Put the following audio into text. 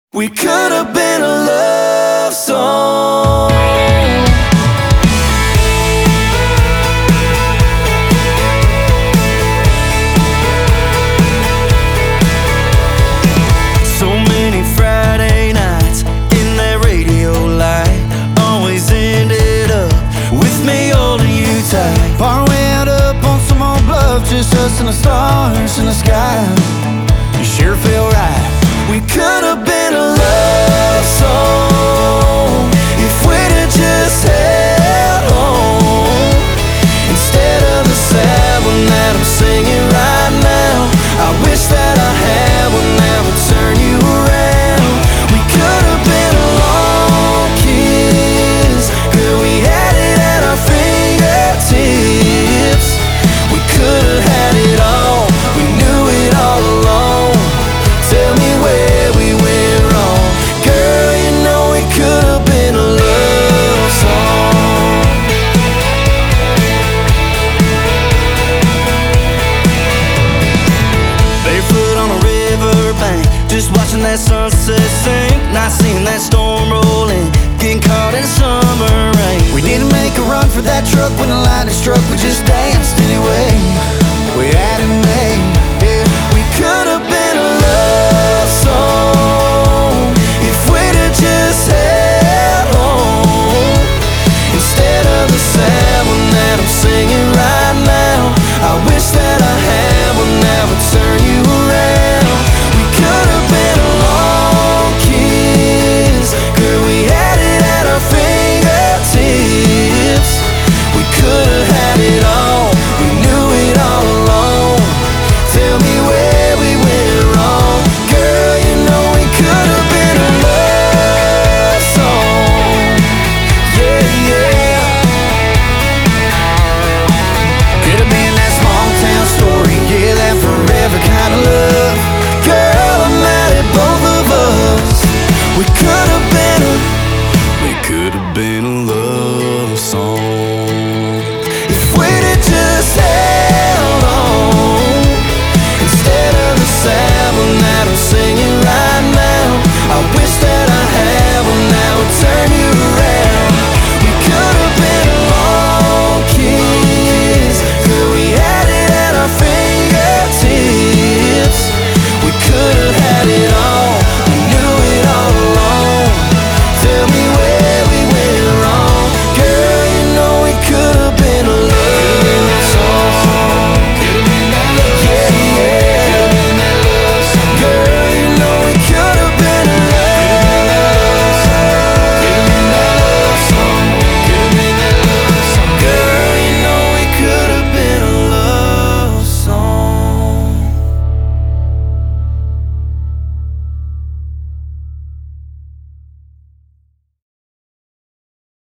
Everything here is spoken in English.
We could have been a love song. So many Friday nights in that radio light always ended up with me holding you tight. Bar way out up on some old bluff, just us and the stars in the sky. You sure feel right. We could have been a love song if we'd have just held on, instead of the sad one that I'm singing right now. I wish that I had one that would turn you around. We could have been a long kiss, girl, we had it at our fingertips. We could have had it all, we knew it all along. Tell me where we went wrong, girl, you know it could have been a love song. Barefoot on a riverbank, just watching that sunset sink, not seeing that storm rolling, getting caught in summer rain. We didn't make a run for that truck when the lightning struck. We just danced anyway. We had it made.